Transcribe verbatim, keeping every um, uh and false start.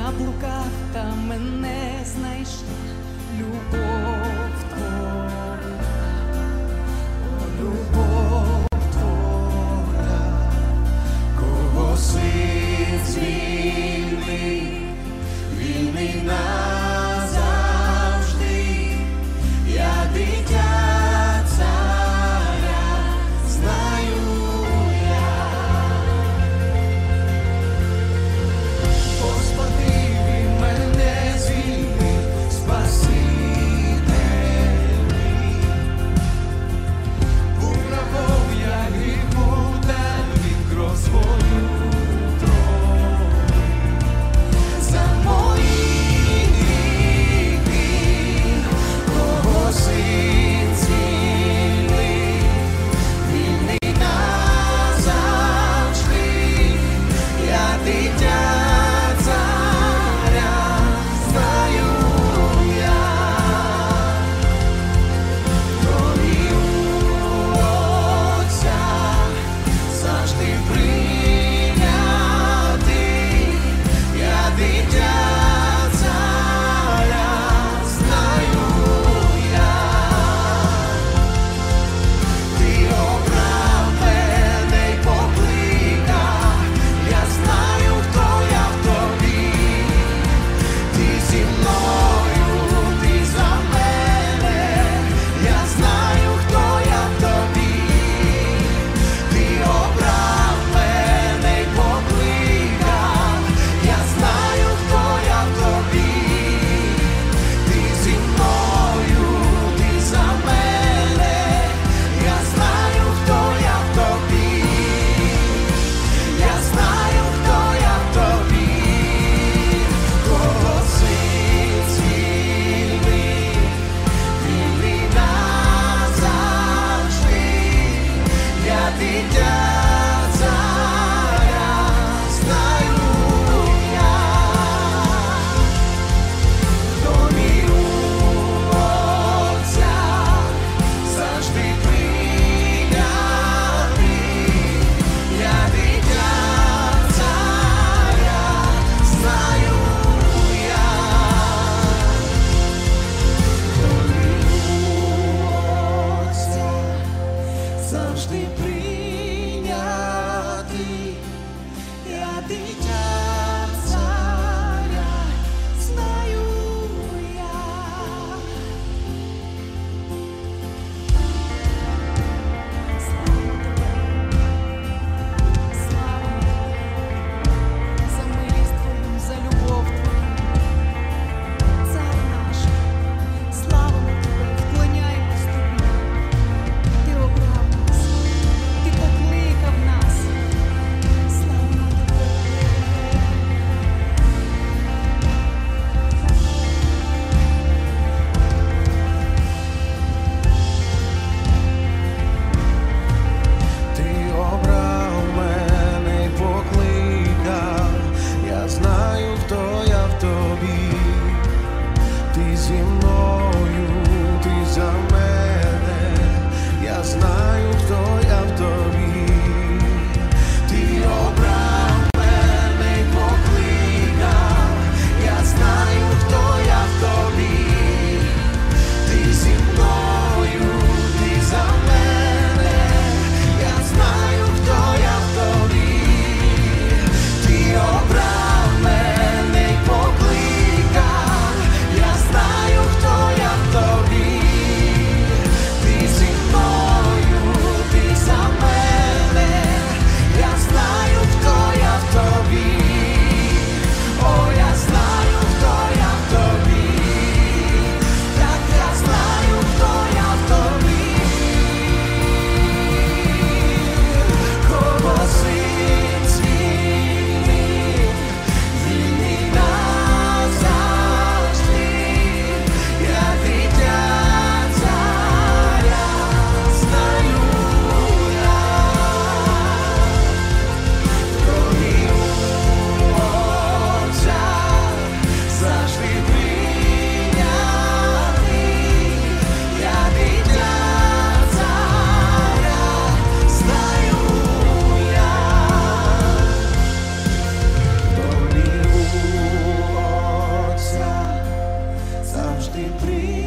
заблукав, та мене знайшла любов твоя, о, любов твоя, кого син звільнив, вільний назавжди, я дитя царя, знаю я. Господи, він мене звільнив, Спаситель мій. Був рабом я гріху, та він кров свою пролив. За мої гріхи, кого син звільнив, вільний назавжди, я дитя царя, знаю я. Кров'ю Отця завжди прийнятий, я дитя царя, знаю я. Ти обрав мене й покликав, я знаю, хто ти прийшов.